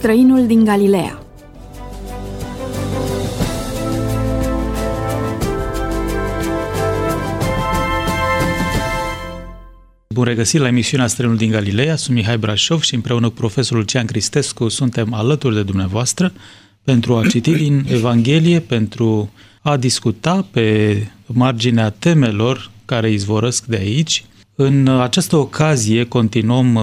Străinul din Galileea. Bun regăsit la emisiunea Străinul din Galileea, sunt Mihai Brașov și împreună cu profesorul Lucian Cristescu suntem alături de dumneavoastră pentru a citi din Evanghelie, pentru a discuta pe marginea temelor care izvorăsc de aici. În această ocazie continuăm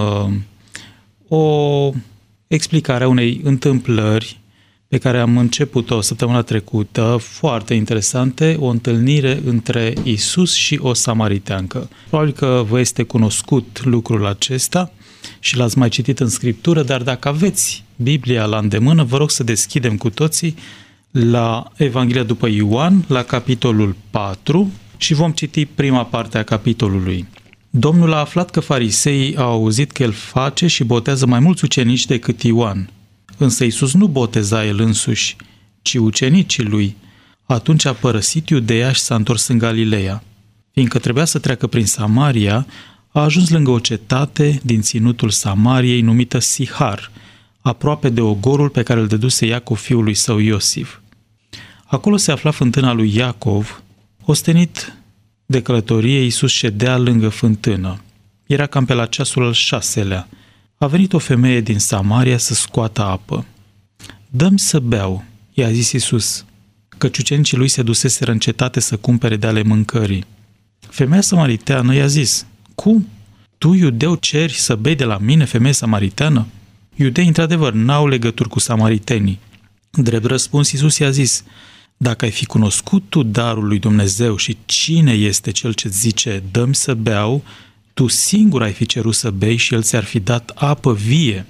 o explicare a unei întâmplări pe care am început-o săptămâna trecută, foarte interesante, o întâlnire între Iisus și o samariteancă. Probabil că vă este cunoscut lucrul acesta și l-ați mai citit în Scriptură, dar dacă aveți Biblia la îndemână, vă rog să deschidem cu toții la Evanghelia după Ioan, la capitolul 4 și vom citi prima parte a capitolului. Domnul a aflat că fariseii au auzit că el face și botează mai mulți ucenici decât Ioan. Însă Iisus nu boteza el însuși, ci ucenicii lui. Atunci a părăsit Iudeea și s-a întors în Galileea. Fiindcă trebuia să treacă prin Samaria, a ajuns lângă o cetate din ținutul Samariei numită Sihar, aproape de ogorul pe care îl dăduse Iacov fiului său Iosif. Acolo se afla fântâna lui Iacov. Ostenit de călătorie, Iisus ședea lângă fântână. Era cam pe la ceasul al 6-lea. A venit o femeie din Samaria să scoată apă. Dă-mi să beau, i-a zis Iisus, căci ucenicii lui se duseseră în cetate să cumpere de ale mâncării. Femeia samariteană i-a zis, cum? Tu, iudeu, ceri să bei de la mine, femeie samariteană? Iudeii, într-adevăr, n-au legături cu samaritenii. Drept răspuns, Iisus i-a zis, dacă ai fi cunoscut tu darul lui Dumnezeu și cine este cel ce zice, dă-mi să beau, tu singur ai fi cerut să bei și el ți-ar fi dat apă vie.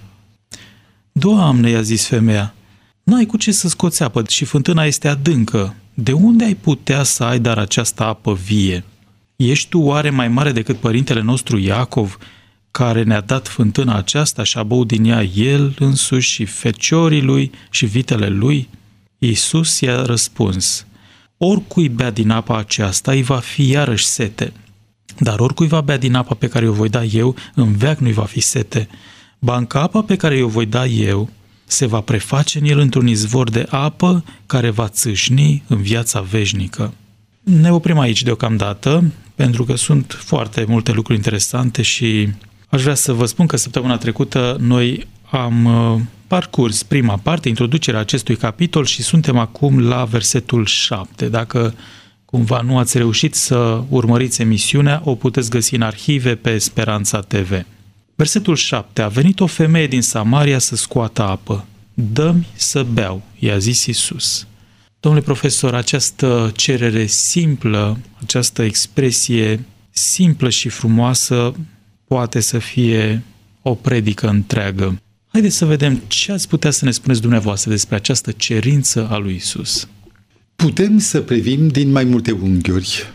Doamne, i-a zis femeia, n-ai cu ce să scoți apă și fântâna este adâncă. De unde ai putea să ai dar această apă vie? Ești tu oare mai mare decât părintele nostru Iacov, care ne-a dat fântâna aceasta și a băut din ea el însuși și feciorii lui și vitele lui? Iisus i-a răspuns, oricui bea din apa aceasta îi va fi iarăși sete. Dar oricui va bea din apa pe care o voi da eu, în veac nu-i va fi sete. Ba încă apa pe care o voi da eu, se va preface în el într-un izvor de apă care va țâșni în viața veșnică. Ne oprim aici deocamdată, pentru că sunt foarte multe lucruri interesante și aș vrea să vă spun că săptămâna trecută noi am parcurs prima parte, introducerea acestui capitol și suntem acum la versetul 7. Dacă cumva nu ați reușit să urmăriți emisiunea, o puteți găsi în arhive pe Speranța TV. Versetul 7. A venit o femeie din Samaria să scoată apă. Dă-mi să beau, i-a zis Iisus. Domnule profesor, această cerere simplă, această expresie simplă și frumoasă poate să fie o predică întreagă. Haideți să vedem ce ați putea să ne spuneți dumneavoastră despre această cerință a lui Iisus. Putem să privim din mai multe unghiuri,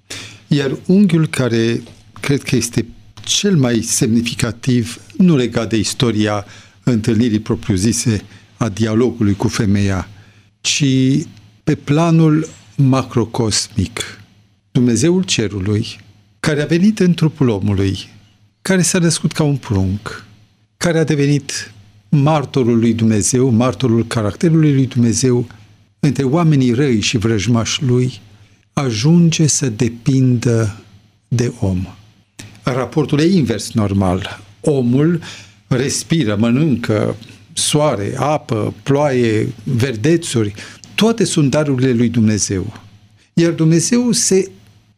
iar unghiul care cred că este cel mai semnificativ, nu legat de istoria întâlnirii propriu-zise a dialogului cu femeia, ci pe planul macrocosmic. Dumnezeul cerului, care a venit în trupul omului, care s-a născut ca un prunc, care a devenit martorul lui Dumnezeu, martorul caracterului lui Dumnezeu, între oamenii răi și vrăjmași lui, ajunge să depindă de om. Raportul e invers normal. Omul respiră, mănâncă soare, apă, ploaie, verdețuri, toate sunt darurile lui Dumnezeu. Iar Dumnezeu se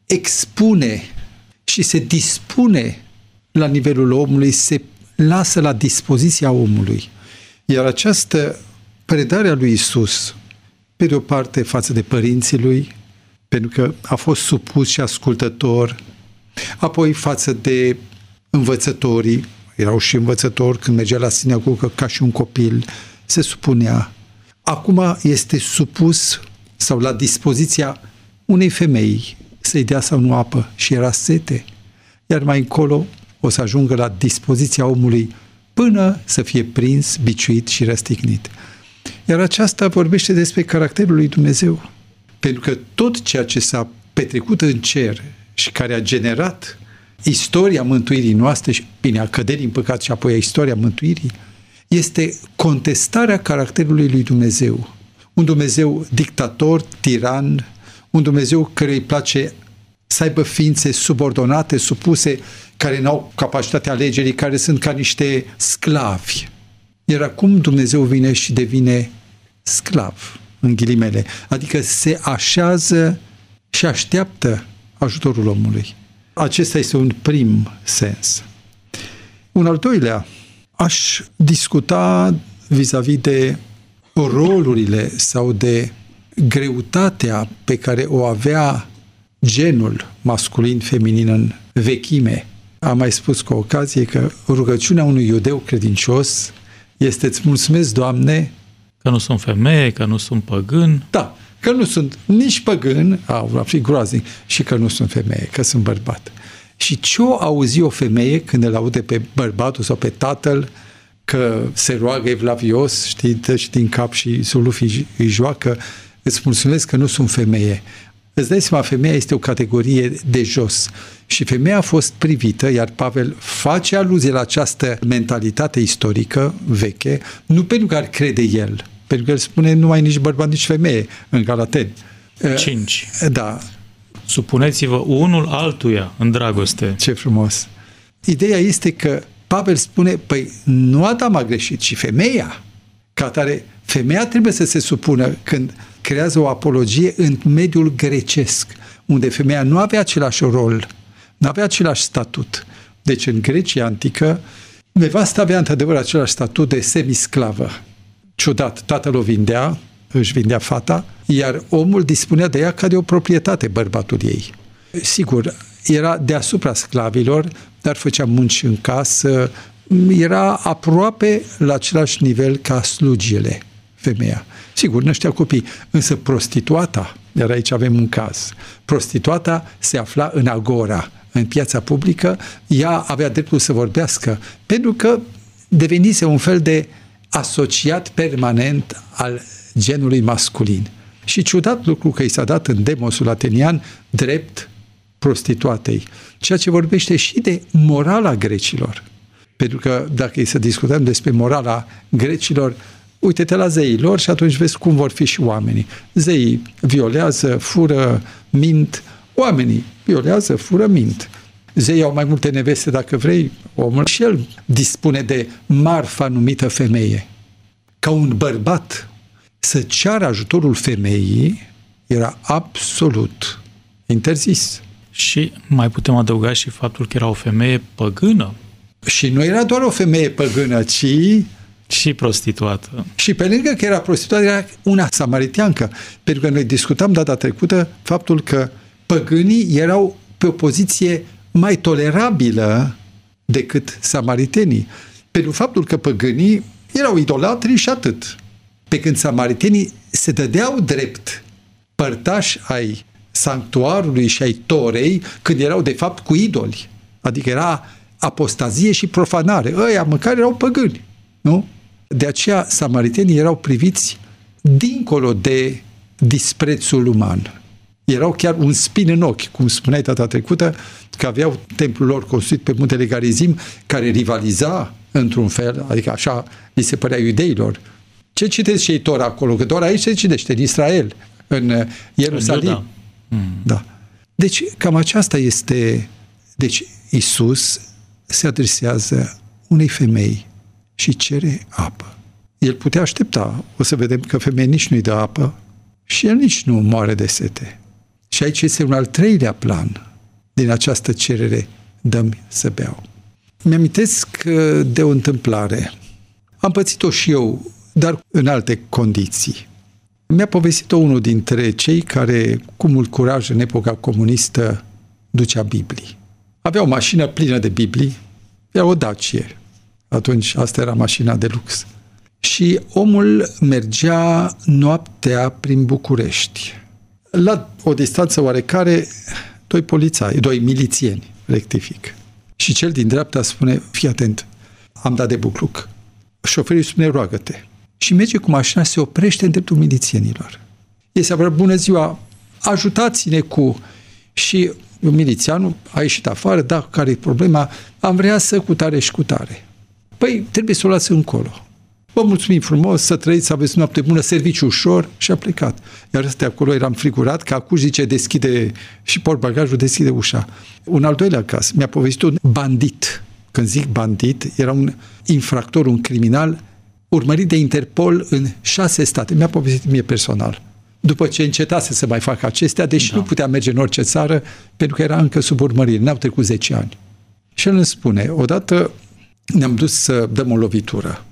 expune și se dispune la nivelul omului, se lasă la dispoziția omului. Iar această predare a lui Iisus, pe de o parte față de părinții lui, pentru că a fost supus și ascultător, apoi față de învățătorii, erau și învățători când mergea la sinagogă ca și un copil, se supunea. Acum este supus sau la dispoziția unei femei să-i dea sau nu apă și era sete, iar mai încolo o să ajungă la dispoziția omului până să fie prins, biciuit și răstignit. Iar aceasta vorbește despre caracterul lui Dumnezeu. Pentru că tot ceea ce s-a petrecut în cer și care a generat istoria mântuirii noastre, și bine, a căderii în păcat și apoi a istoria mântuirii, este contestarea caracterului lui Dumnezeu. Un Dumnezeu dictator, tiran, un Dumnezeu care îi place să aibă ființe subordonate, supuse, care n-au capacitatea alegerii, care sunt ca niște sclavi. Iar acum Dumnezeu vine și devine sclav, în ghilimele, adică se așează și așteaptă ajutorul omului. Acesta este un prim sens. Un al doilea, aș discuta vis-a-vis de rolurile sau de greutatea pe care o avea genul masculin-feminin în vechime. Am mai spus cu ocazie că rugăciunea unui iudeu credincios este: îți mulțumesc, Doamne, că nu sunt femeie, că nu sunt păgân. Da, că nu sunt nici păgân, ar fi groaznic, și că nu sunt femeie, că sunt bărbat. Și ce-o auzi o femeie când îl aude pe bărbatul sau pe tatăl că se roagă evlavios, știi, dă-și din cap și sulufii îi joacă: îți mulțumesc că nu sunt femeie. Îți dai seama, femeia este o categorie de jos și femeia a fost privită, iar Pavel face aluzie la această mentalitate istorică veche, nu pentru că ar crede el, pentru că el spune nu mai nici bărbat, nici femeie în Galateni. 5. Da. Supuneți-vă unul altuia în dragoste. Ce frumos! Ideea este că Pavel spune, păi nu Adam a greșit, ci femeia. Ca atare, femeia trebuie să se supună când creează o apologie în mediul grecesc, unde femeia nu avea același rol, nu avea același statut. Deci în Grecia antică, nevasta avea într-adevăr același statut de semisclavă. Ciudat, tatăl o vindea, își vindea fata, iar omul dispunea de ea ca de o proprietate, bărbatul ei. Sigur, era deasupra sclavilor, dar făcea munci în casă, era aproape la același nivel ca slugile, femeia. Sigur, năștea copii, însă prostituata, iar aici avem un caz, prostituata se afla în agora, în piața publică, ea avea dreptul să vorbească, pentru că devenise un fel de asociat permanent al genului masculin. Și ciudat lucru că i s-a dat în demosul atenian drept prostituatei, ceea ce vorbește și de morala grecilor. Pentru că dacă e să discutăm despre morala grecilor, uite-te la zeii lor și atunci vezi cum vor fi și oamenii. Zeii violează, fură, mint. Oamenii violează, fură, mint. Zeii au mai multe neveste, dacă vrei, omul și el dispune de marfa numită femeie. Ca un bărbat să ceară ajutorul femeii era absolut interzis. Și mai putem adăuga și faptul că era o femeie păgână. Și nu era doar o femeie păgână, ci și prostituată. Și pe lângă că era prostituată, era una samariteancă. Pentru că noi discutam data trecută faptul că păgânii erau pe o poziție mai tolerabilă decât samaritenii. Pentru faptul că păgânii erau idolatri și atât. Pe când samaritenii se dădeau drept părtași ai sanctuarului și ai torei, când erau de fapt cu idoli. Adică era apostazie și profanare. Ăia măcar erau păgâni, nu? De aceea samaritenii erau priviți dincolo de disprețul uman. Erau chiar un spin în ochi, cum spuneai data trecută, că aveau templul lor construit pe muntele Garizim, care rivaliza într-un fel, adică așa li se părea iudeilor. Ce citeți și ei Tora acolo? Că doar aici se citește, în Israel, în Ierusalim. Da. Deci, cam aceasta este... Deci, Iisus se adresează unei femei și cere apă. El putea aștepta. O să vedem că femeia nici nu-i dă apă și el nici nu moare de sete. Și aici este un al treilea plan din această cerere: dă-mi să beau. Mi-amintesc de o întâmplare. Am pățit-o și eu, dar în alte condiții. Mi-a povestit-o unul dintre cei care, cu mult curaj în epoca comunistă, ducea Biblii. Avea o mașină plină de Biblii, era o Dacie. Atunci asta era mașina de lux. Și omul mergea noaptea prin București. La o distanță oarecare, doi milițieni, rectific. Și cel din dreapta spune: fii atent, am dat de bucluc. Șoferul spune: roagă-te. Și merge cu mașina, se oprește în dreptul milițienilor. Ei se apără: bună ziua, ajutați-ne cu... Și milițianul a ieșit afară: da, care e problema? Am vrea să cutare și cutare. Păi, trebuie să o luați încolo. vă mulțumim frumos, să trăiți, să aveți noapte bună, serviciu ușor, și a plecat. Iar ăsta acolo eram frigurat, că acum zice deschide și portbagajul, deschide ușa. Un al doilea caz, mi-a povestit un bandit. Când zic bandit, era un infractor, un criminal urmărit de Interpol în 6 state. Mi-a povestit mie personal. După ce încetase să mai facă acestea, deși nu putea merge în orice țară, pentru că era încă sub urmărire, n-au trecut 10 ani. Și el îmi spune, odată ne-am dus să dăm o lovitură,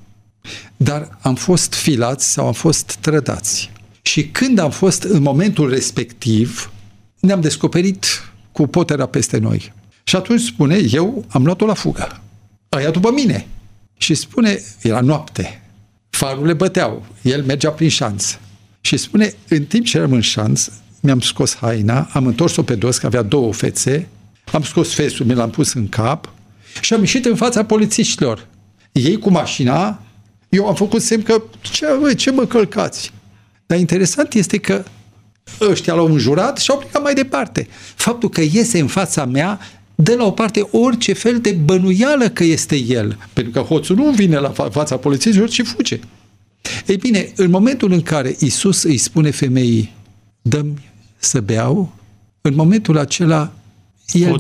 dar am fost filați sau am fost trădați. Și când am fost în momentul respectiv, ne-am descoperit cu potera peste noi. Și atunci spune, eu am luat-o la fugă. Aia după mine. Și spune, era noapte, farurile băteau, el mergea prin șanț. Și spune, în timp ce eram în șanț, mi-am scos haina, am întors-o pe dos, că avea 2 fețe, am scos fesul, mi l-am pus în cap și am ieșit în fața polițiștilor. Ei cu mașina, eu am făcut semn că, ce mă călcați? Dar interesant este că ăștia l-au înjurat și au plecat mai departe. Faptul că iese în fața mea dă la o parte orice fel de bănuială că este el. Pentru că hoțul nu vine la fața polițiștilor, ci fuge. Ei bine, în momentul în care Iisus îi spune femeii, dă-mi să beau, în momentul acela el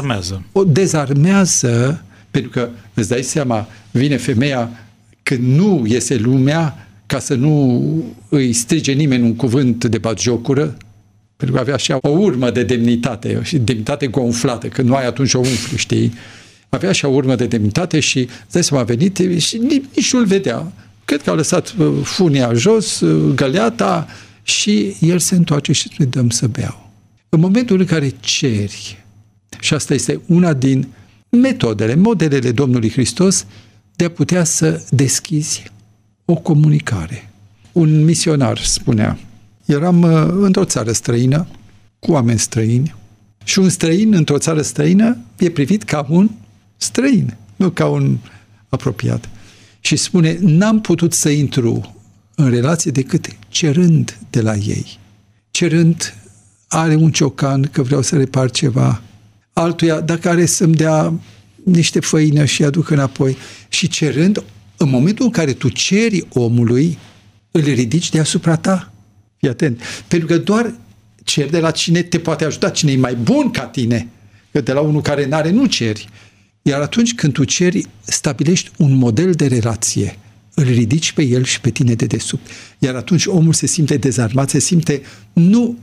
o dezarmează, pentru că, îți dai seama, vine femeia când nu iese lumea, ca să nu îi strige nimeni un cuvânt de batjocură, pentru că avea așa o urmă de demnitate, și demnitate gonflată, când nu ai atunci o umfli, știi? Avea așa o urmă de demnitate și, îți dai seama, a venit și nici nu-l vedea. Cred că a lăsat funia jos, găleata, și el se întoarce și spune, dăm să beau. În momentul în care ceri, și asta este una din modelele Domnului Hristos, de a putea să deschizi o comunicare. Un misionar spunea, eram într-o țară străină, cu oameni străini, și un străin într-o țară străină e privit ca un străin, nu ca un apropiat. Și spune, n-am putut să intru în relație decât cerând de la ei. Cerând, are un ciocan că vreau să repar ceva, altuia dacă are să-mi dea niște făină și aduc înapoi. Și cerând, în momentul în care tu ceri omului, îl ridici deasupra ta. Fii atent. Pentru că doar ceri de la cine te poate ajuta, cine e mai bun ca tine. Că de la unul care n-are, nu ceri. Iar atunci când tu ceri, stabilești un model de relație, îl ridici pe el și pe tine de desubt. Iar atunci omul se simte dezarmat, se simte nu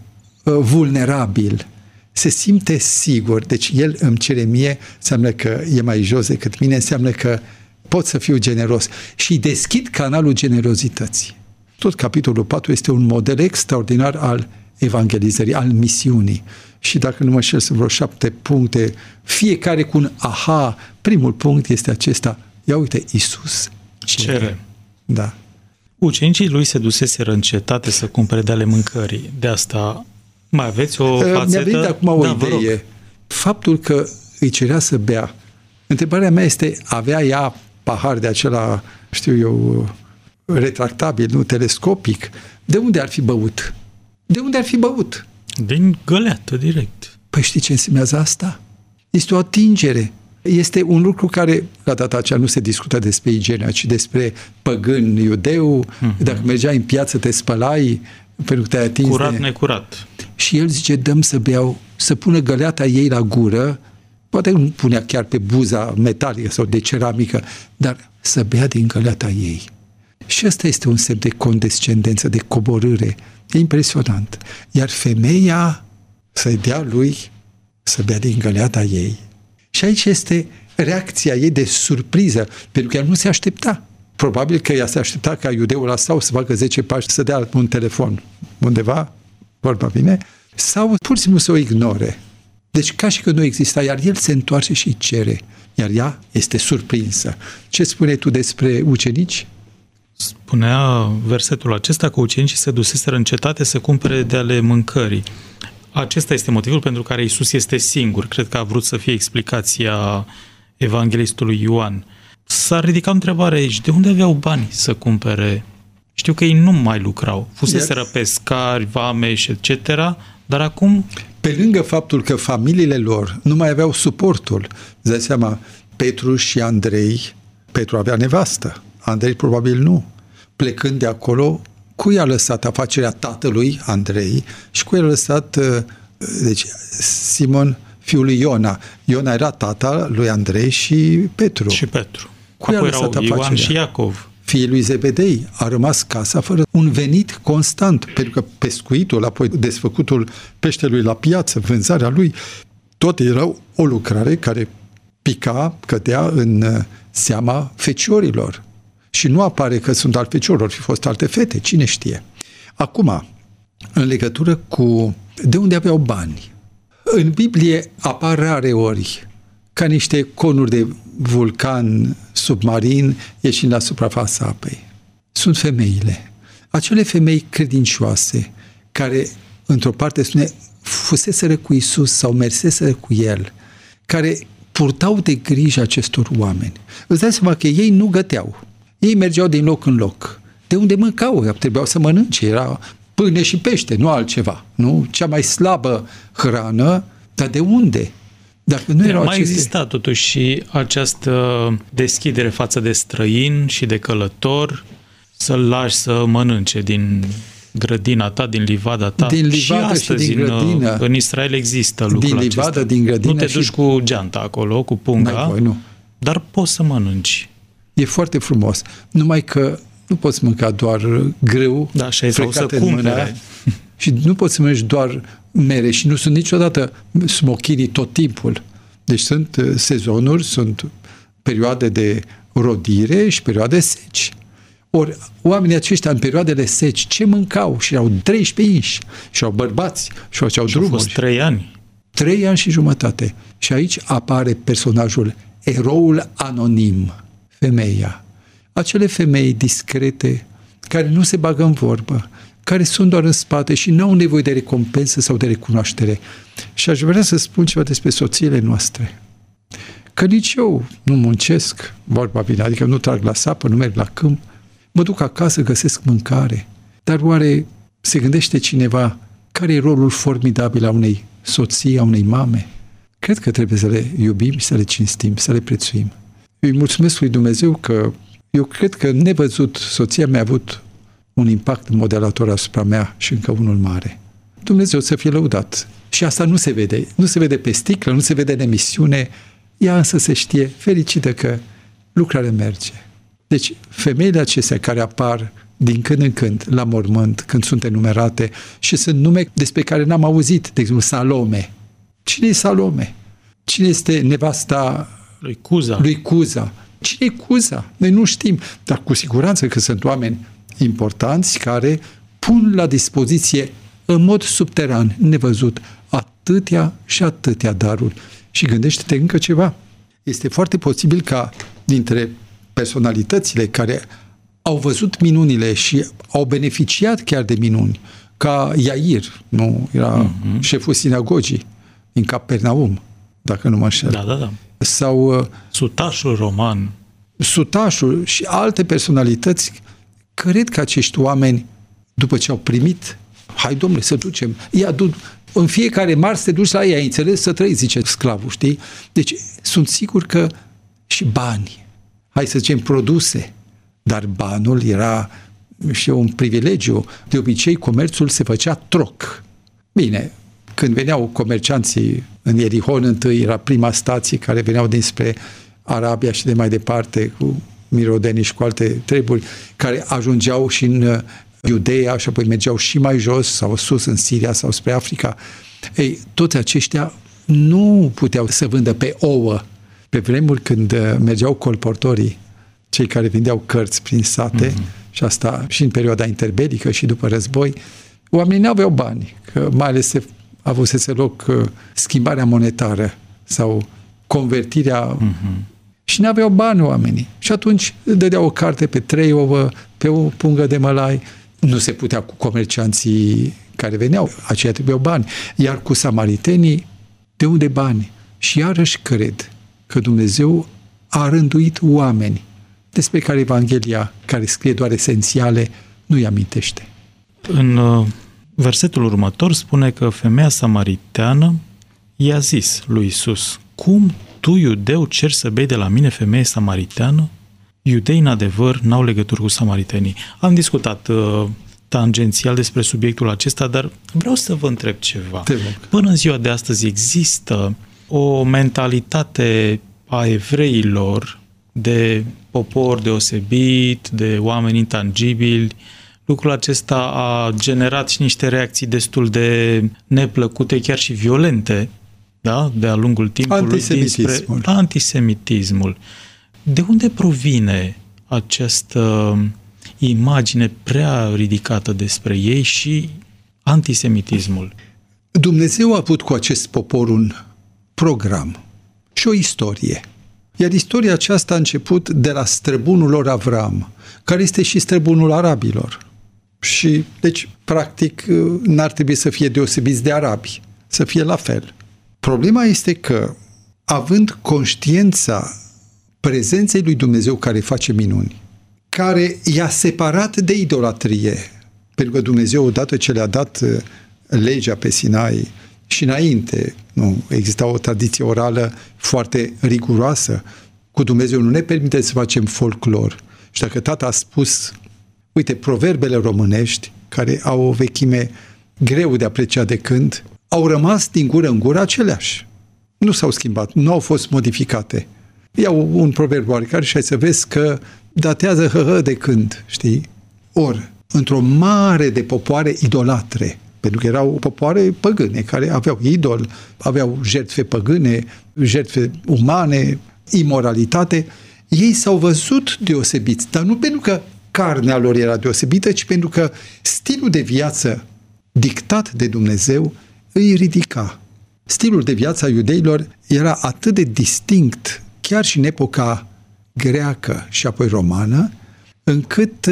vulnerabil, se simte sigur. Deci el îmi cere mie, înseamnă că e mai jos decât mine, înseamnă că pot să fiu generos. Și deschid canalul generozității. Tot capitolul 4 este un model extraordinar al evangelizării, al misiunii. Și dacă nu mă șel, sunt vreo 7 puncte, fiecare cu un aha. Primul punct este acesta. Ia uite, Iisus cere. Da. Ucenicii lui se duseseră în cetate să cumpere de ale mâncării. De asta mai aveți o fațetă? Mi-a venit acum o idee. Faptul că îi cerea să bea. Întrebarea mea este, avea ea pahar de acela, știu eu, retractabil, nu telescopic? De unde ar fi băut? De unde ar fi băut? Din găleată, direct. Păi știi ce însemnează asta? Este o atingere. Este un lucru care, la data aceea, nu se discută despre igienea, ci despre păgân iudeu. Dacă mergeai în piață, te spălai pentru că te-ai atins. Curat, necurat. Și el zice, dăm să beau, să pună găleata ei la gură, poate nu punea chiar pe buza metalică sau de ceramică, dar să bea din găleata ei. Și ăsta este un semn de condescendență, de coborâre. E impresionant. Iar femeia să-i dea lui să bea din găleata ei. Și aici este reacția ei de surpriză, pentru că ea nu se aștepta. Probabil că ea se aștepta ca iudeul ăsta sau să facă 10 pași, să dea un telefon undeva, vorba bine, sau pur și simplu să o ignore. Deci ca și că nu exista, iar el se întoarce și îi cere, iar ea este surprinsă. Ce spune tu despre ucenici? Spunea versetul acesta că ucenicii se duseseră în cetate să cumpere de ale mâncării. Acesta este motivul pentru care Iisus este singur. Cred că a vrut să fie explicația evanghelistului Ioan. S-a ridicat întrebarea aici, de unde aveau bani să cumpere? Știu că ei nu mai lucrau. Fuseseră pescari, vameși, etc., dar acum... Pe lângă faptul că familiile lor nu mai aveau suportul, îți dai seama, Petru și Andrei, Petru avea nevastă, Andrei probabil nu. Plecând de acolo, cui a lăsat afacerea tatălui Andrei și cui a lăsat deci Simon, fiul lui Iona. Iona era tata lui Andrei și Petru. Și Petru. Cui Apoi a lăsat erau Ioan afacerea? și Iacov. Fiii lui Zebedei. A rămas casa fără un venit constant, pentru că pescuitul, apoi desfăcutul peștelui la piață, vânzarea lui, tot era o lucrare care pica, cădea în seama feciorilor. Și nu apare că sunt al feciorilor, fi fost alte fete, cine știe. Acum, în legătură cu de unde aveau bani. În Biblie apar rare ori ca niște conuri de vulcan submarin ieșind la suprafața apei. Sunt femeile. Acele femei credincioase care, într-o parte spune, fuseseră cu Iisus sau merseseră cu El, care purtau de grijă acestor oameni. Îți dai seama că ei nu găteau. Ei mergeau din loc în loc. De unde mâncau? Trebuiau să mănânce. Era pâine și pește, nu altceva. Nu? Cea mai slabă hrană, dar de unde? Dacă nu erau mai exista totuși și această deschidere față de străin și de călător, să-l lași să mănânce din grădina ta, din livada ta. Din livadă și astăzi și din grădină. În Israel există lucrul din acesta. Livadă, din grădină. Nu te duci cu geanta acolo, cu punga, voi, nu. dar poți să mănânci. E foarte frumos. Numai că nu poți mânca doar grâu, da, și sau să cumpere. Și nu poți să mănânci doar mere și nu sunt niciodată smochinii tot timpul. Deci sunt sezonuri, sunt perioade de rodire și perioade seci. Ori oamenii aceștia în perioadele seci ce mâncau? Și erau 13 inși și au bărbați și făceau drumuri. Au fost 3 ani. 3 ani și jumătate. Și aici apare personajul, eroul anonim, femeia. Acele femei discrete care nu se bagă în vorbă, care sunt doar în spate și nu au nevoie de recompensă sau de recunoaștere. Și aș vrea să spun ceva despre soțiile noastre. Că nici eu nu muncesc, vorba bine, adică nu trag la sapă, nu merg la câmp, mă duc acasă, găsesc mâncare. Dar oare se gândește cineva care e rolul formidabil a unei soții, a unei mame? Cred că trebuie să le iubim, să le cinstim, să le prețuim. Eu îi mulțumesc lui Dumnezeu că eu cred că nevăzut soția mea a avut un impact modelator asupra mea și încă unul mare. Dumnezeu să fie lăudat. Și asta nu se vede. Nu se vede pe sticlă, nu se vede în emisiune. Ea însă se știe fericită că lucrarea merge. Deci, femeile acestea care apar din când în când la mormânt, când sunt enumerate, și sunt nume despre care n-am auzit, de exemplu, Salome. Cine e Salome? Cine este nevasta lui Cuza? Lui Cuza. Cine e Cuza? Noi nu știm, dar cu siguranță că sunt oameni importanți care pun la dispoziție în mod subteran, nevăzut, atâtea și atâtea daruri. Și gândește-te încă ceva. Este foarte posibil ca dintre personalitățile care au văzut minunile și au beneficiat chiar de minuni, ca Iair, nu? Era șeful sinagogii din Capernaum, dacă nu mă înșel. Da. Sau Sutașul roman. Sutașul și alte personalități. Cred că acești oameni, după ce au primit, hai domnule, să ducem, în fiecare marți te duci la ei, ai înțeles, să trăi, zice sclavul, știi? Deci sunt sigur că și bani, hai să zicem produse, dar banul era și un privilegiu. De obicei, comerțul se făcea troc. Bine, când veneau comercianții în Ierihon, întâi era prima stație care veneau dinspre Arabia și de mai departe cu mirodeni și cu alte treburi, care ajungeau și în Iudeea și apoi mergeau și mai jos sau sus în Siria sau spre Africa. Ei, toți aceștia nu puteau să vândă pe ouă. Pe vremuri când mergeau colportorii, cei care vindeau cărți prin sate, și asta și în perioada interbelică și după război, oamenii nu aveau bani, că mai ales avusese loc schimbarea monetară sau convertirea și nu aveau bani oamenii. Și atunci dădeau o carte pe 3 ouă, pe o pungă de mălai. Nu se putea cu comercianții care veneau, aceia trebuiau bani. Iar cu samaritenii, de unde bani? Și iarăși cred că Dumnezeu a rânduit oameni despre care Evanghelia, care scrie doar esențiale, nu-i amintește. În versetul următor spune că femeia samariteană i-a zis lui Iisus: cum tu, iudeu, ceri să bei de la mine, femeie samariteană? iudeii în adevăr n-au legături cu samaritenii. Am discutat tangențial despre subiectul acesta, dar vreau să vă întreb ceva. Până în ziua de astăzi există o mentalitate a evreilor de popor deosebit, de oameni intangibili. Lucrul acesta a generat și niște reacții destul de neplăcute, chiar și violente, da? De-a lungul timpului. Antisemitismul. De unde provine această imagine prea ridicată despre ei și antisemitismul? Dumnezeu a avut cu acest popor un program și o istorie. Iar istoria aceasta a început de la străbunul lor Avram, care este și străbunul arabilor. Și, deci, practic, n-ar trebui să fie deosebiți de arabi, să fie la fel. Problema este că, având conștiința prezenței lui Dumnezeu care face minuni, care i-a separat de idolatrie, pentru că Dumnezeu, odată ce le-a dat legea pe Sinai și înainte, nu, exista o tradiție orală foarte riguroasă, cu Dumnezeu nu ne permite să facem folclor. Și dacă tata a spus, uite, proverbele românești, care au o vechime greu de apreciat de când, au rămas din gură în gură aceleași. Nu s-au schimbat, nu au fost modificate. Iau un proverb oarecare și ai să vezi că datează de când, știi? Ori, într-o mare de popoare idolatre, pentru că erau popoare păgâne, care aveau idol, aveau jertfe păgâne, jertfe umane, imoralitate, ei s-au văzut deosebiți, dar nu pentru că carnea lor era deosebită, ci pentru că stilul de viață dictat de Dumnezeu îi ridica. Stilul de viață a iudeilor era atât de distinct, chiar și în epoca greacă și apoi romană, încât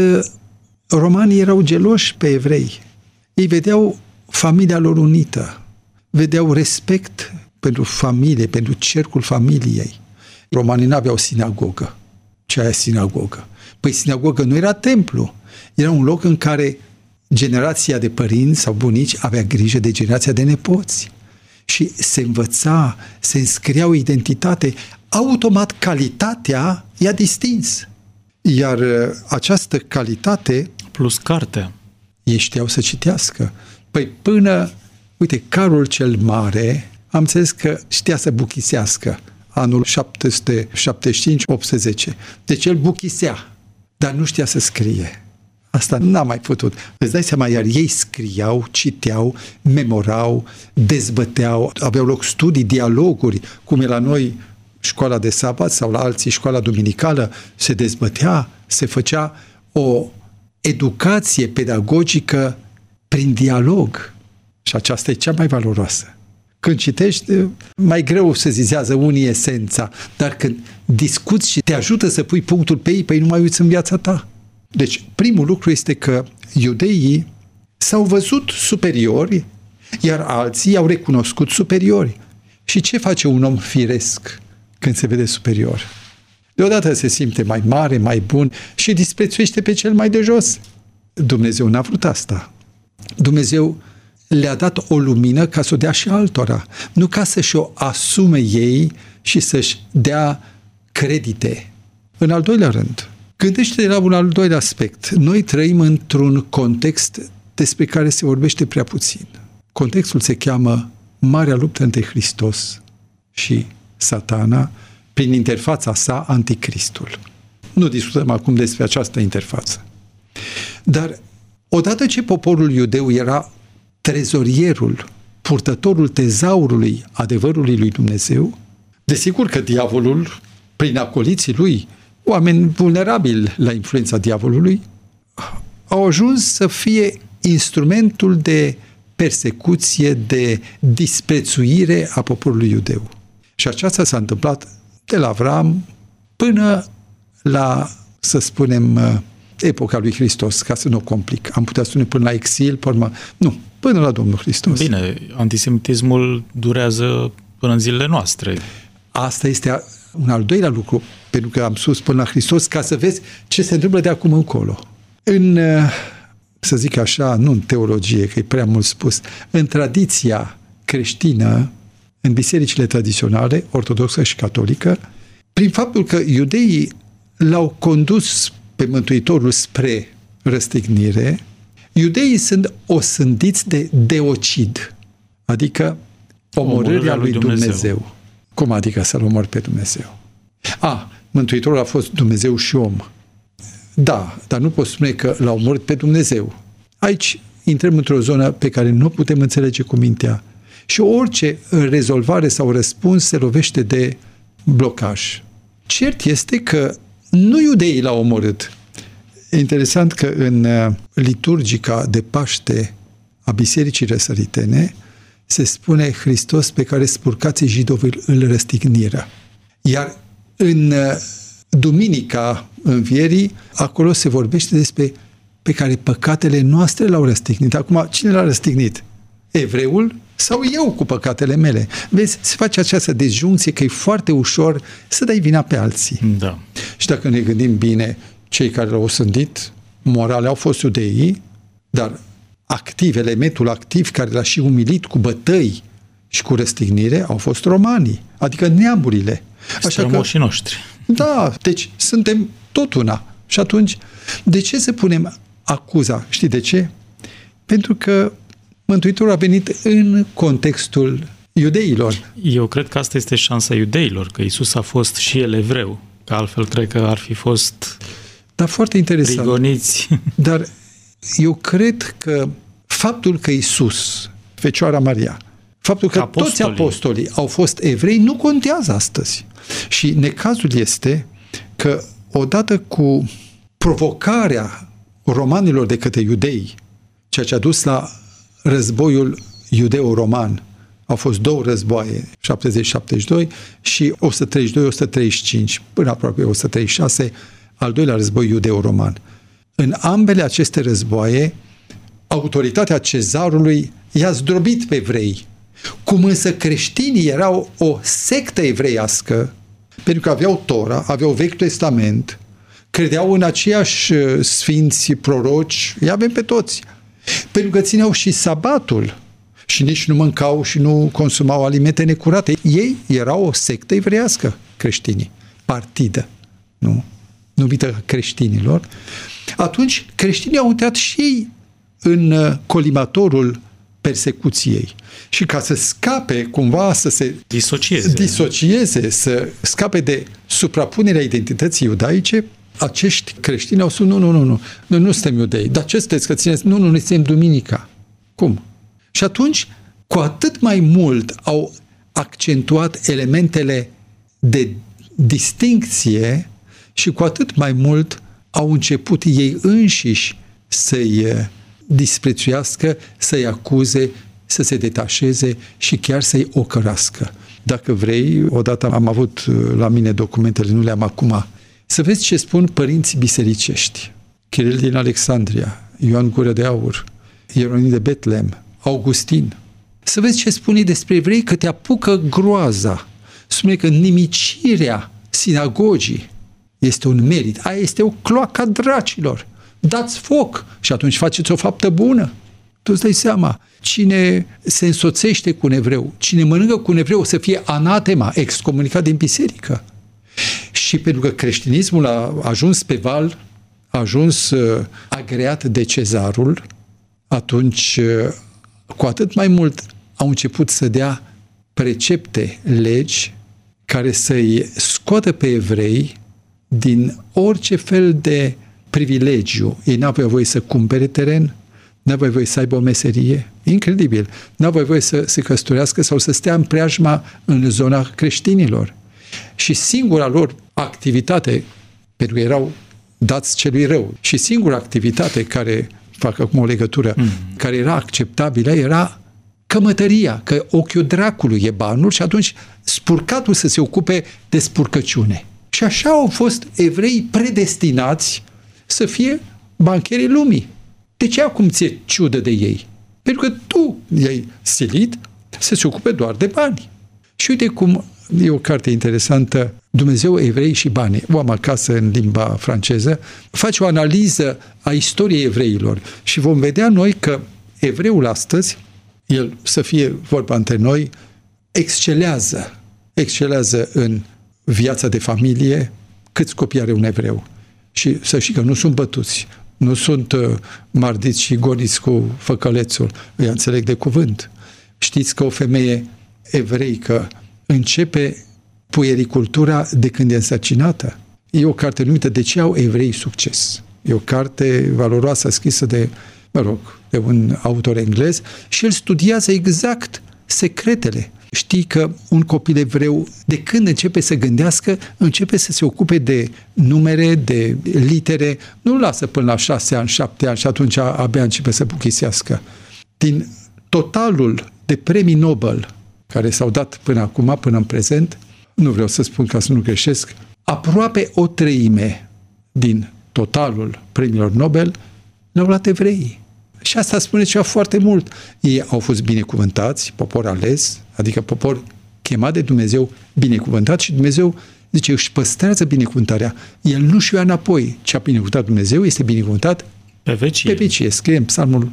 romanii erau geloși pe evrei. Ei vedeau familia lor unită, vedeau respect pentru familie, pentru cercul familiei. Romanii n-aveau sinagogă. Ce aia sinagogă? Păi sinagogă nu era templu. Era un loc în care generația de părinți sau bunici avea grijă de generația de nepoți. Și se învăța, se înscriau identitate. Automat calitatea i-a distins. Iar această calitate... Plus cartea. Ei știau să citească. Păi până, uite, Carol cel Mare, am înțeles că știa să buchisească. Anul 775-810. Deci el buchisea, dar nu știa să scrie. Asta n-a mai putut. Îți dai seama, iar ei scriau, citeau, memorau, dezbăteau, aveau loc studii, dialoguri, cum e la noi școala de sabat sau la alții școala duminicală, se dezbătea, se făcea o educație pedagogică prin dialog. Și aceasta e cea mai valoroasă. Când citești, mai greu se zizează unii esența, dar când discuți și te ajută să pui punctul pe ei, păi nu mai uiți în viața ta. Deci, primul lucru este că iudeii s-au văzut superiori, iar alții i-au recunoscut superiori. Și ce face un om firesc când se vede superior? Deodată se simte mai mare, mai bun și disprețuiește pe cel mai de jos. Dumnezeu n-a vrut asta. Dumnezeu le-a dat o lumină ca să o dea și altora, nu ca să-și o asume ei și să-și dea credite. În al doilea rând, gândește-te la un al doilea aspect. Noi trăim într-un context despre care se vorbește prea puțin. Contextul se cheamă Marea luptă între Hristos și Satana prin interfața sa Anticristul. Nu discutăm acum despre această interfață. Dar odată ce poporul iudeu era trezorierul, purtătorul tezaurului adevărului lui Dumnezeu, desigur că diavolul, prin acoliții lui, oameni vulnerabili la influența diavolului, au ajuns să fie instrumentul de persecuție, de disprețuire a poporului iudeu. Și aceasta s-a întâmplat de la Avram până la, să spunem, epoca lui Hristos, ca să nu o complic. Am putea spune până la exil, până la Domnul Hristos. Bine, antisemitismul durează până în zilele noastre. Asta este un al doilea lucru, pentru că am spus până la Hristos, ca să vezi ce se întâmplă de acum încolo. În, să zic așa, nu în teologie, că e prea mult spus, în tradiția creștină, în bisericile tradiționale, ortodoxă și catolică, prin faptul că iudeii l-au condus pe Mântuitorul spre răstignire, iudeii sunt osândiți de deocid, adică omorârea lui Dumnezeu. Cum adică să-L omori pe Dumnezeu? Mântuitorul a fost Dumnezeu și om. Da, dar nu poți spune că l-a omorât pe Dumnezeu. Aici intrăm într-o zonă pe care nu putem înțelege cu mintea. Și orice rezolvare sau răspuns se lovește de blocaj. Cert este că nu iudeii l-au omorât. E interesant că în liturgica de Paște a Bisericii Răsăritene se spune Hristos pe care spurcații jidovi îl răstigniră. Iar în Duminica Învierii, acolo se vorbește despre pe care păcatele noastre l-au răstignit. Acum, cine l-a răstignit? Evreul sau eu cu păcatele mele? Vezi, se face această dezjuncție că e foarte ușor să dai vina pe alții. Da. Și dacă ne gândim bine, cei care l-au osândit, morale au fost iudeii, dar elementul activ care l-a și umilit cu bătăi și cu răstignire au fost romanii, adică neamurile. Strămoșii noștri. Da, deci suntem tot una. Și atunci, de ce să punem acuza? Știi de ce? Pentru că Mântuitorul a venit în contextul iudeilor. Eu cred că asta este șansa iudeilor, că Iisus a fost și el evreu, că altfel cred că ar fi fost foarte interesant. prigoniți. Dar eu cred că faptul că Iisus, Fecioara Maria, faptul că toți apostolii au fost evrei nu contează astăzi. Și necazul este că odată cu provocarea romanilor de către iudei, ceea ce a dus la războiul iudeo-roman, au fost 2 războaie, 70-72 și 132-135, până aproape 136, al doilea război iudeo-roman. În ambele aceste războaie, autoritatea cezarului i-a zdrobit pe evrei. Cum însă creștinii erau o sectă evreiască, pentru că aveau Tora, aveau Vechiul Testament, credeau în aceiași sfinți proroci, îi avem pe toți. Pentru că țineau și sabatul și nici nu mâncau și nu consumau alimente necurate. Ei erau o sectă evreiască, creștinii, partidă, numită creștinilor. Atunci creștinii au intrat și ei în colimatorul persecuției. Și ca să scape cumva, să se disocieze, să scape de suprapunerea identității iudaice, acești creștini au spus, nu, noi nu suntem iudei. Dar ce sunteți că țineți? Nu, noi suntem duminica. Cum? Și atunci, cu atât mai mult au accentuat elementele de distincție și cu atât mai mult au început ei înșiși să-i disprețuiască, să-i acuze, să se detașeze și chiar să-i ocărască. Dacă vrei, odată am avut la mine documentele, nu le-am acum, să vezi ce spun părinții bisericești. Chiril din Alexandria, Ioan Gură de Aur, Ieronim de Betlehem, Augustin. Să vezi ce spune despre evrei, că te apucă groaza. Spune că nimicirea sinagogii este un merit. Aia este o cloacă a dracilor. Dați foc și atunci faceți o faptă bună. Tu îți dai seama, cine se însoțește cu un evreu, cine mănâncă cu un evreu o să fie anatema, excomunicat din biserică. Și pentru că creștinismul a ajuns pe val, a ajuns agreat de cezarul, atunci cu atât mai mult au început să dea precepte, legi, care să-i scoată pe evrei din orice fel de privilegiu. Ei n-aveau voie să cumpere teren, n-aveau voie să aibă o meserie. Incredibil. N-aveau voie să se căsătorească sau să stea în preajma în zona creștinilor. Și singura lor activitate, pentru că erau dați celui rău, și singura activitate care, fac acum o legătură, care era acceptabilă, era cămătăria, că ochiul dracului e banul și atunci spurcatul să se ocupe de spurcăciune. Și așa au fost evrei predestinați să fie bancherii lumii. De ce acum ți-e ciudă de ei? Pentru că tu i-ai silit să se ocupe doar de bani. Și uite cum e o carte interesantă, Dumnezeu, evrei și bani. O am acasă în limba franceză. Face o analiză a istoriei evreilor și vom vedea noi că evreul astăzi, el, să fie vorba între noi, excelează în viața de familie, câți copii are un evreu. Și să știi că nu sunt bătuți, nu sunt mardiți și goniți cu făcălețul, îi înțeleg de cuvânt. Știți că o femeie evreică începe puericultura de când e însărcinată. E o carte numită De ce au evrei succes? E o carte valoroasă scrisă de un autor englez și el studiază exact secretele. Știi că un copil evreu, de când începe să gândească, începe să se ocupe de numere, de litere, nu lasă până la 6 ani, 7 ani și atunci abia începe să buchisească. Din totalul de premii Nobel care s-au dat până acum, până în prezent, nu vreau să spun ca să nu greșesc, aproape o treime din totalul premiilor Nobel le-au luat evreii. Și asta spune ceva foarte mult. Ei au fost binecuvântați, popor ales, adică popor chemat de Dumnezeu, binecuvântat, și Dumnezeu, zice, își păstrează binecuvântarea. El nu și-o ia înapoi. Ce a binecuvântat Dumnezeu este binecuvântat pe vecie. Pe vecie. Scrie în Psalmul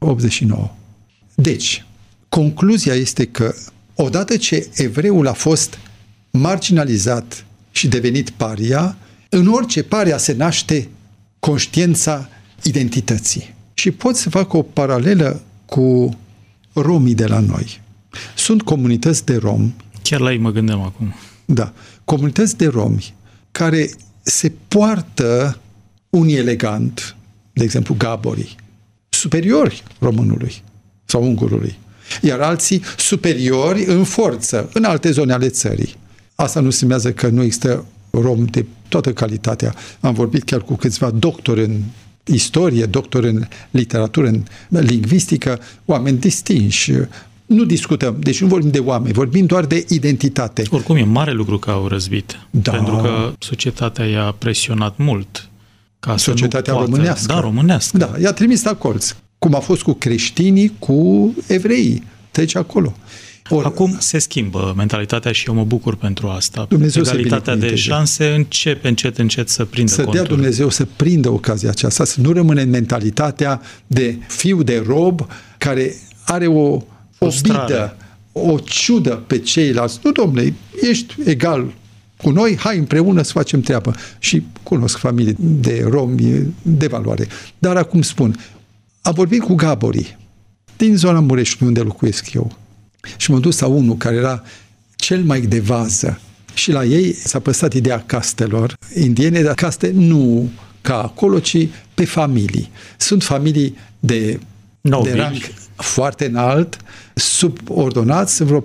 89. Deci, concluzia este că odată ce evreul a fost marginalizat și devenit paria, în orice paria se naște conștiința identității. Și pot să fac o paralelă cu romii de la noi. Sunt comunități de romi. Chiar la ei mă gândeam acum. Da. Comunități de romi care se poartă unii elegant, de exemplu gaborii, superiori românului sau ungurului, iar alții superiori în forță, în alte zone ale țării. Asta nu înseamnă că nu există romi de toată calitatea. Am vorbit chiar cu câțiva doctori în istorie, doctori în literatură, în lingvistică, oameni distinși. Nu discutăm, deci nu vorbim de oameni, vorbim doar de identitate. Oricum e mare lucru că au răzbit, da. Pentru că societatea i-a presionat mult. Ca societatea să nu românească. Da, românească. Da, i-a trimis la colț. Cum a fost cu creștinii, cu evreii. Trece acolo. Acum se schimbă mentalitatea și eu mă bucur pentru asta. Dumnezeu egalitatea de șanse începe încet să prindă contur. Să dea Dumnezeu să prindă ocazia aceasta, să nu rămâne în mentalitatea de fiu de rob care are o obidă, o ciudă pe ceilalți. Nu, domnule, ești egal cu noi, hai împreună să facem treabă. Și cunosc familii de romi de valoare. Dar acum spun, am vorbit cu gaborii din zona Mureșului unde locuiesc eu. Și m-am dus la unul care era cel mai de vază. Și la ei s-a păstrat ideea castelor indiene, dar caste nu ca acolo, ci pe familii. Sunt familii de rang foarte înalt, subordonați, vreo 4-5,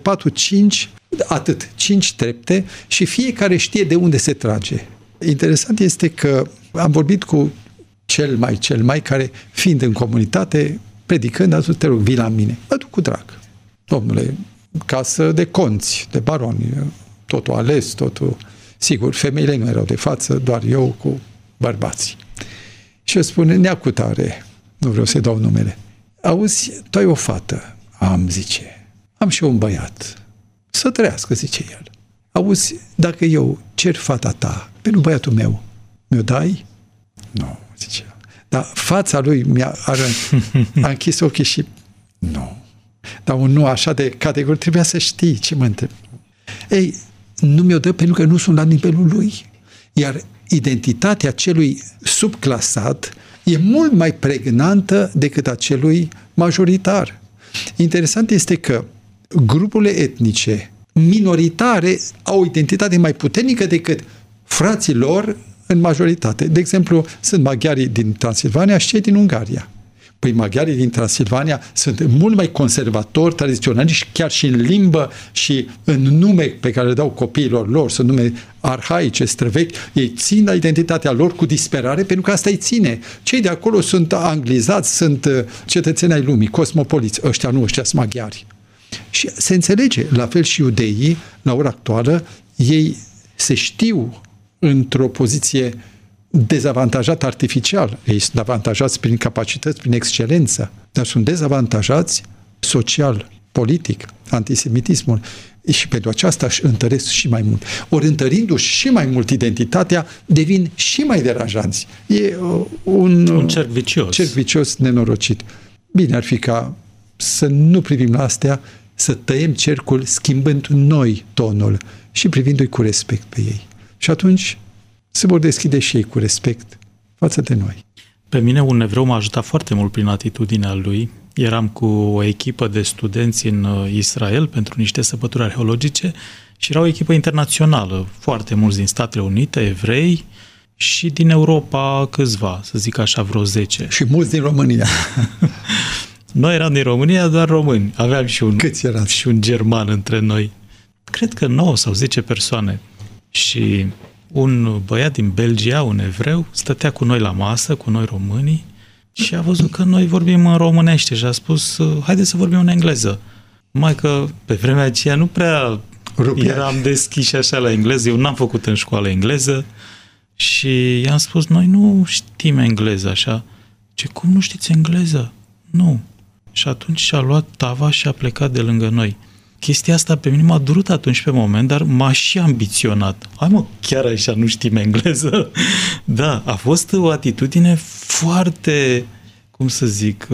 atât, 5 trepte și fiecare știe de unde se trage. Interesant este că am vorbit cu cel mai care, fiind în comunitate, predicând, a zis, te rog, vii la mine. Mă duc cu drag. Domnule, casă de conți, de baroni, totul ales, totul... Sigur, femeile nu erau de față, doar eu cu bărbații. Și eu spune, neacutare, nu vreau să-i dau numele. Auzi, tu ai o fată? Am, zice. Am și eu un băiat. Să trăiască, zice el. Auzi, dacă eu cer fata ta pentru băiatul meu, mi-o dai? Nu, zice. Dar fața lui a închis ochii și... Nu. Dar un nu așa de categoric trebuia să știi ce mă întreb. Ei, nu mi-o dă pentru că nu sunt la nivelul lui. Iar identitatea celui subclasat e mult mai pregnantă decât a celui majoritar. Interesant este că grupurile etnice minoritare au o identitate mai puternică decât frații lor în majoritate. De exemplu, sunt maghiarii din Transilvania și cei din Ungaria. Păi maghiarii din Transilvania sunt mult mai conservatori, tradiționaliști, chiar și în limbă și în nume pe care le dau copiilor lor, sunt nume arhaice, străvechi, ei țin la identitatea lor cu disperare, pentru că asta îi ține. Cei de acolo sunt anglizați, sunt cetățeni ai lumii, cosmopoliți, ăștia nu, ăștia sunt maghiari. Și se înțelege, la fel și iudeii, la ora actuală, ei se știu într-o poziție dezavantajat artificial. Ei sunt avantajați prin capacități, prin excelență, dar sunt dezavantajați social, politic, antisemitismul. Și pentru aceasta își întăresc și mai mult. Ori întărindu-și și mai mult identitatea, devin și mai deranjanți. E un cerc vicios. Cerc vicios nenorocit. Bine ar fi ca să nu privim la astea, să tăiem cercul schimbând noi tonul și privindu-i cu respect pe ei. Și atunci se vor deschide și ei cu respect față de noi. Pe mine un evreu m-a ajutat foarte mult prin atitudinea lui. Eram cu o echipă de studenți în Israel pentru niște săpături arheologice și era o echipă internațională, foarte mulți din Statele Unite, evrei, și din Europa câțiva, să zic așa, vreo 10. Și mulți din România. Noi eram din România, doar români. Aveam și un german între noi. Cred că 9 sau 10 persoane. Și un băiat din Belgia, un evreu, stătea cu noi la masă, cu noi românii, și a văzut că noi vorbim în românește și a spus, haideți să vorbim în engleză. Numai că pe vremea aceea nu prea eram deschiși așa la engleză. Eu n-am făcut în școală engleză și i-am spus, noi nu știm engleză așa. Ce, cum nu știți engleză? Nu. Și atunci și-a luat tava și a plecat de lângă noi. Chestia asta pe mine m-a durut atunci pe moment, dar m-a și ambiționat. Hai mă, chiar așa nu știm engleză? Da, a fost o atitudine foarte, cum să zic...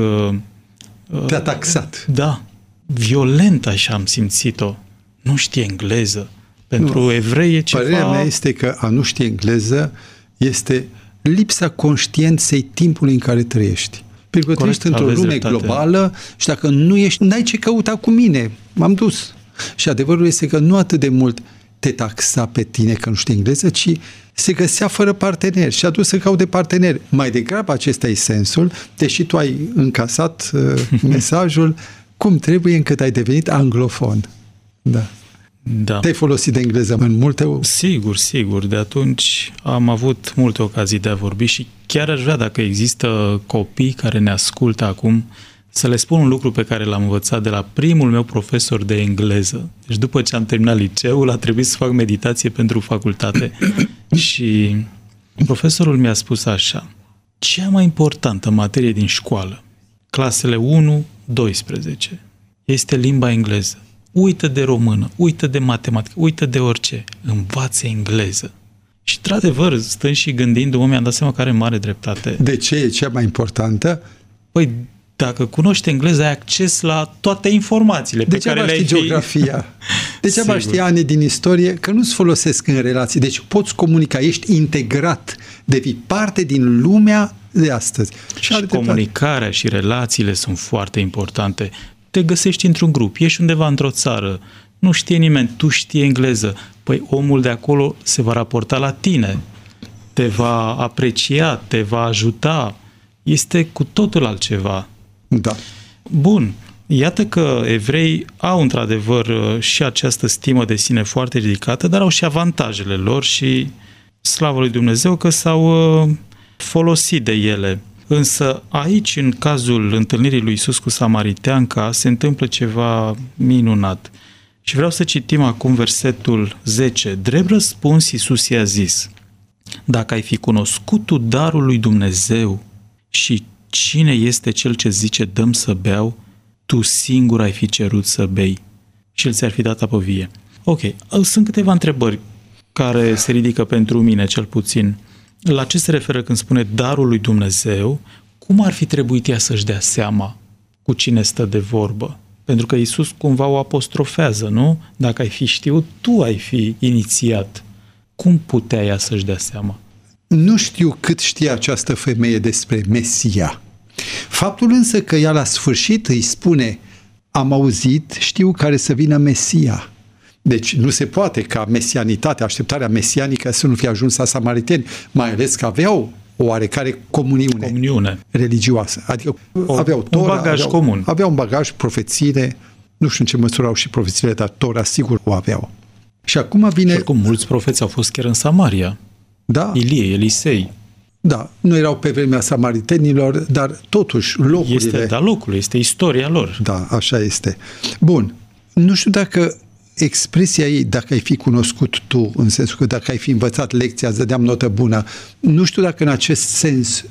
Te-a taxat. Da, violent așa am simțit-o. Nu știe engleză. Pentru evrei e ceva... Părerea mea este că a nu ști engleză este lipsa conștiinței timpului în care trăiești. Pentru că trăiești într-o lume globală și dacă nu ești, n-ai ce căuta cu mine. M-am dus. Și adevărul este că nu atât de mult te taxa pe tine că nu știi engleză, ci se găsea fără parteneri și a dus să caute parteneri. Mai degrabă acesta e sensul, deși tu ai încasat mesajul cum trebuie încât ai devenit anglofon. Da. Da. Te-ai folosit de engleză în multe... Sigur. De atunci am avut multe ocazii de a vorbi și chiar aș vrea, dacă există copii care ne ascultă acum, să le spun un lucru pe care l-am învățat de la primul meu profesor de engleză. Deci după ce am terminat liceul, a trebuit să fac meditație pentru facultate. Și profesorul mi-a spus așa: cea mai importantă materie din școală, clasele 1-12, este limba engleză. Uită de română, uită de matematică, uită de orice. Învață engleză. Și, într-adevăr, stând și gândindu-mă, mi-am dat seama că are mare dreptate. De ce e cea mai importantă? Păi, dacă cunoști engleză, ai acces la toate informațiile pe care le-ai știi geografia. Degeaba știi ani din istorie, că nu-ți folosesc în relații. Deci poți comunica, ești integrat, devii parte din lumea de astăzi. Și comunicarea și relațiile sunt foarte importante. Te găsești într-un grup, ești undeva într-o țară, nu știe nimeni, tu știi engleză. Păi omul de acolo se va raporta la tine, te va aprecia, te va ajuta. Este cu totul altceva. Da. Bun, iată că evrei au într-adevăr și această stimă de sine foarte ridicată, dar au și avantajele lor și slavă lui Dumnezeu că s-au folosit de ele. Însă aici, în cazul întâlnirii lui Iisus cu samariteanca, se întâmplă ceva minunat. Și vreau să citim acum versetul 10. Drept răspuns, Iisus i-a zis: dacă ai fi cunoscut tu darul lui Dumnezeu și cine este cel ce zice dăm să beau, tu singur ai fi cerut să bei și el ți-ar fi dat apă vie. Ok, sunt câteva întrebări care se ridică pentru mine, cel puțin. La ce se referă când spune darul lui Dumnezeu? Cum ar fi trebuit ea să-și dea seama cu cine stă de vorbă? Pentru că Iisus cumva o apostrofează, nu? Dacă ai fi știut, tu ai fi inițiat. Cum putea ea să-și dea seama? Nu știu cât știe această femeie despre Mesia. Faptul însă că ea la sfârșit îi spune: am auzit, știu care să vină Mesia. Deci nu se poate ca mesianitatea, așteptarea mesianică să nu fie ajuns la samariteni, mai ales că aveau o oarecare comuniune religioasă. Adică aveau Tora, un bagaj comun. Aveau un bagaj, profețiile, nu știu în ce măsură au și profețiile, dar Tora sigur o aveau. Și acum vine... Și oricum, mulți profeți au fost chiar în Samaria. Da. Ilie, Elisei. Da, nu erau pe vremea samaritenilor, dar totuși locurile... locul, este istoria lor. Da, așa este. Bun, nu știu dacă expresia ei, dacă ai fi cunoscut tu, în sensul că dacă ai fi învățat lecția, îți dădeam notă bună, nu știu dacă în acest sens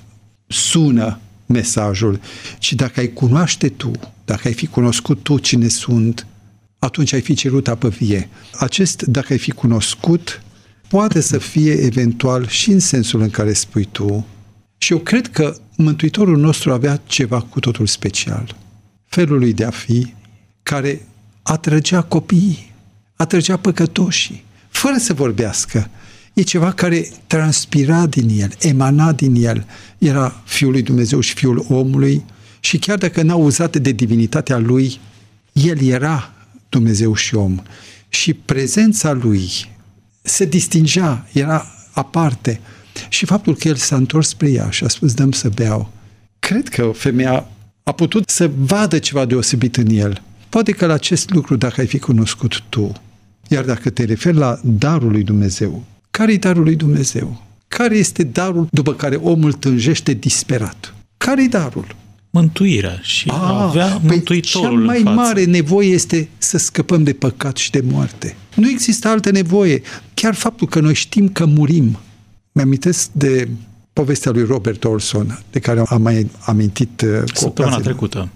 sună mesajul, ci dacă ai cunoaște tu, dacă ai fi cunoscut tu cine sunt, atunci ai fi cerut apă vie. Acest, dacă ai fi cunoscut, poate să fie eventual și în sensul în care spui tu. Și eu cred că Mântuitorul nostru avea ceva cu totul special. Felul lui de a fi, care atrăgea copiii, atrăgea păcătoșii, fără să vorbească. e ceva care transpira din el, emana din el. Era Fiul lui Dumnezeu și Fiul omului și chiar dacă n-a uzat de divinitatea lui, el era Dumnezeu și om. Și prezența lui se distingea, era aparte. Și faptul că el s-a întors spre ea și a spus, dă-mi să beau. Cred că femeia a putut să vadă ceva deosebit în el. Poate că la acest lucru, dacă ai fi cunoscut tu, iar dacă te referi la darul lui Dumnezeu, care e darul lui Dumnezeu? Care este darul după care omul tânjește disperat? Care e darul? Mântuirea și avea Mântuitorul cea mai în față. mare nevoie este să scăpăm de păcat și de moarte. Nu există altă nevoie. Chiar faptul că noi știm că murim. Mi-amintesc de povestea lui Robert Olson, de care am mai amintit cu săptămâna trecută.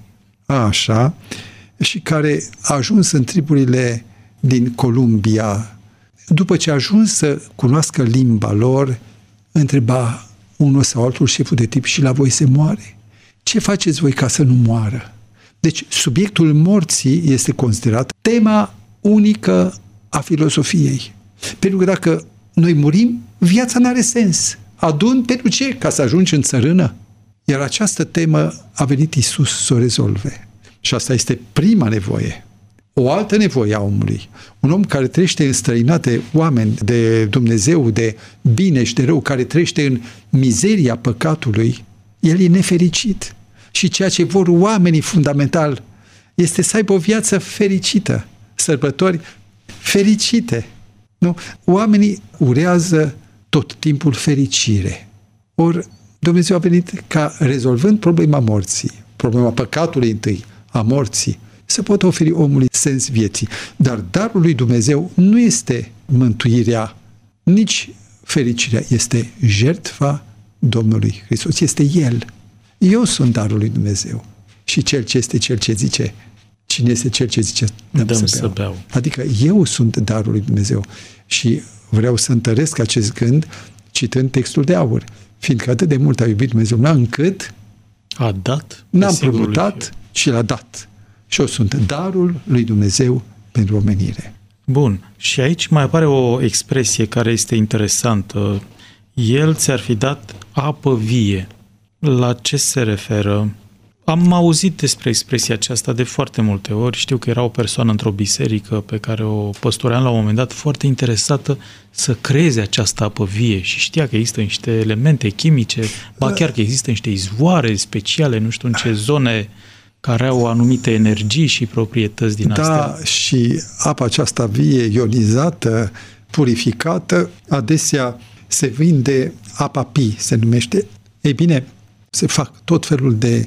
Așa, și care a ajuns în triburile din Columbia. După ce a ajuns să cunoască limba lor, întreba unul sau altul șeful de tip, și la voi se moare? Ce faceți voi ca să nu moară? Deci, subiectul morții este considerat tema unică a filosofiei. Pentru că dacă noi murim, viața n-are sens. Adun pentru ce? Ca să ajungi în țărână? Iar această temă a venit Iisus să o rezolve. Și asta este prima nevoie. O altă nevoie a omului. Un om care trăiește în străinate, oameni de Dumnezeu, de bine și de rău, care trăiește în mizeria păcatului, el e nefericit. Și ceea ce vor oamenii fundamental este să aibă o viață fericită, sărbători fericite. Nu? Oamenii urează tot timpul fericire. Ori Dumnezeu a venit ca, rezolvând problema morții, problema păcatului întâi, a morții, să poată oferi omului sens vieții. Dar darul lui Dumnezeu nu este mântuirea, nici fericirea, este jertfa Domnului Hristos. Este El. Eu sunt darul lui Dumnezeu. Și cel ce este cel ce zice, cine este cel ce zice, dăm să beau. Adică eu sunt darul lui Dumnezeu. Și vreau să întăresc acest gând citând textul de aur. Fiindcă atât de mult a iubit Dumnezeu încât a dat, n-a împrumutat, ci l-a dat. Și eu sunt darul lui Dumnezeu pentru omenire. Bun. Și aici mai apare o expresie care este interesantă. El ți-ar fi dat apă vie. La ce se referă? Am auzit despre expresia aceasta de foarte multe ori. Știu că era o persoană într-o biserică pe care o păstoream la un moment dat, foarte interesată să creeze această apă vie și știa că există niște elemente chimice, ba chiar că există niște izvoare speciale, nu știu în ce zone, care au anumite energii și proprietăți din astea. Da, și apa aceasta vie, ionizată, purificată, adesea se vinde apa pi, se numește. Ei bine, se fac tot felul de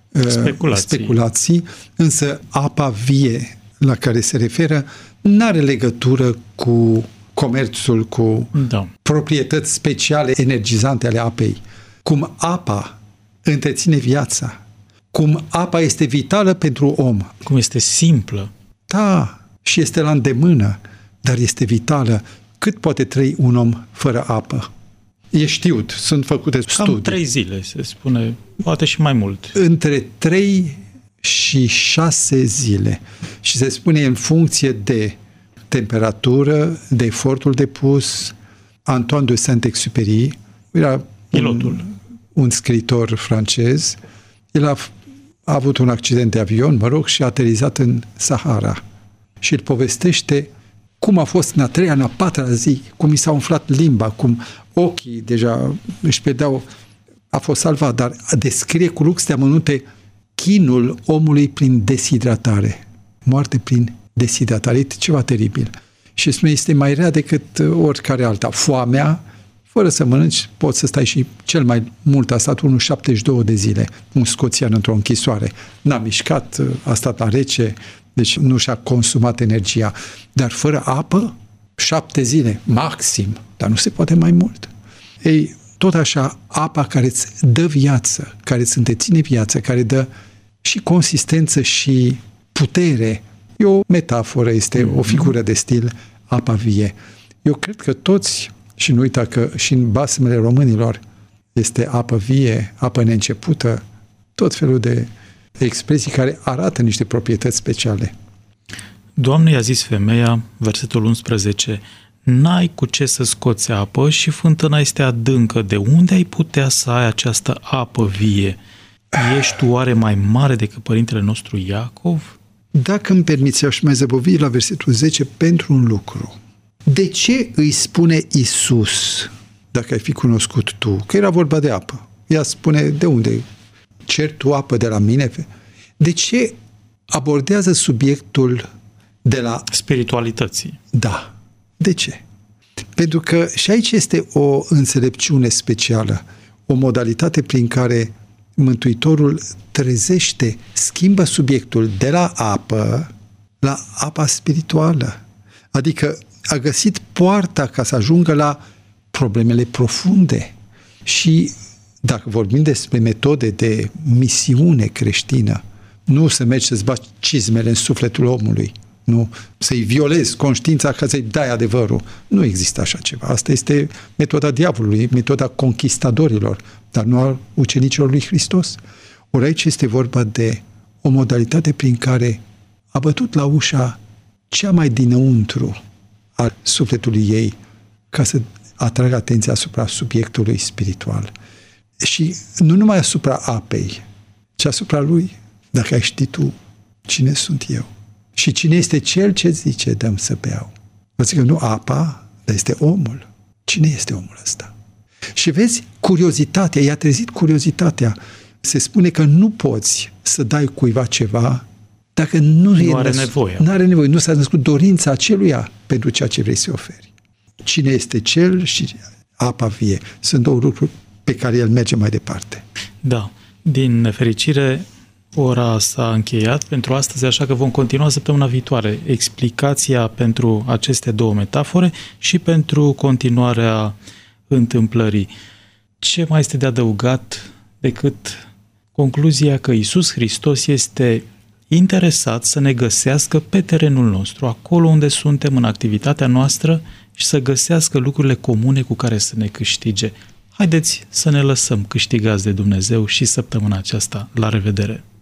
speculații, însă apa vie la care se referă n-are legătură cu comerțul, cu proprietăți speciale energizante ale apei. Cum apa întreține viața, cum apa este vitală pentru om. Cum este simplă. Da, și este la îndemână, dar este vitală. Cât poate trăi un om fără apă? E știut, sunt făcute studii. Cam 3 zile, se spune, poate și mai mult. Între 3 și 6 zile. Și se spune în funcție de temperatură, de efortul depus. Antoine de Saint-Exupéry era un scriitor francez. El a avut un accident de avion, și a aterizat în Sahara. Și îl povestește cum a fost în a 3-a, în a 4-a zi, cum i s-a umflat limba, cum ochii deja își pierdeau, a fost salvat, dar descrie cu lux de amănunte chinul omului prin deshidratare. Moarte prin deshidratare, e ceva teribil. Și spune, este mai rea decât oricare alta. Foamea, fără să mănânci, poți să stai și cel mai mult a stat 72 de zile, un scoțian într-o închisoare. N-a mișcat, a stat la rece, deci nu și-a consumat energia. Dar fără apă, 7 zile, maxim, dar nu se poate mai mult. Ei, tot așa, apa care îți dă viață, care îți întreține viață, care dă și consistență și putere. E o metaforă, este o figură de stil, apa vie. Eu cred că toți, și nu uita că și în basmele românilor este apă vie, apă neîncepută, tot felul de expresii care arată niște proprietăți speciale. Doamne, i-a zis femeia, versetul 11, n-ai cu ce să scoți apă și fântâna este adâncă. De unde ai putea să ai această apă vie? Ești tu oare mai mare decât părintele nostru Iacov? Dacă îmi permiți, aș mai zăbovi la versetul 10 pentru un lucru. De ce îi spune Iisus, dacă ai fi cunoscut tu, că era vorba de apă? Ea spune, de unde? Cer tu apă de la mine? De ce abordează subiectul de la... spiritualității. Da. De ce? Pentru că și aici este o înțelepciune specială, o modalitate prin care Mântuitorul trezește, schimbă subiectul de la apă la apa spirituală. Adică a găsit poarta ca să ajungă la problemele profunde. Și dacă vorbim despre metode de misiune creștină, nu să mergi să-ți bagi cizmele în sufletul omului, nu să-i violezi conștiința ca să-i dai adevărul. Nu există așa ceva. Asta este metoda diavolului, metoda conquistadorilor, dar nu a ucenicilor lui Hristos. Ori aici este vorba de o modalitate prin care a bătut la ușa cea mai dinăuntru al sufletului ei ca să atragă atenția asupra subiectului spiritual. Și nu numai asupra apei, ci asupra lui. Dacă ai ști tu cine sunt eu și cine este cel ce zice dăm să beau. Vă zic că nu apa, dar este omul. Cine este omul ăsta? Și vezi, curiozitatea, i-a trezit curiozitatea. Se spune că nu poți să dai cuiva ceva dacă nu are nevoie. Nu are nevoie, nu s-a născut dorința aceluia pentru ceea ce vrei să oferi. Cine este cel și apa vie. Sunt două lucruri pe care el merge mai departe. Da. Din nefericire, ora s-a încheiat pentru astăzi, așa că vom continua săptămâna viitoare explicația pentru aceste două metafore și pentru continuarea întâmplării. Ce mai este de adăugat decât concluzia că Iisus Hristos este interesat să ne găsească pe terenul nostru, acolo unde suntem în activitatea noastră și să găsească lucrurile comune cu care să ne câștige. Haideți să ne lăsăm câștigați de Dumnezeu și săptămâna aceasta. La revedere!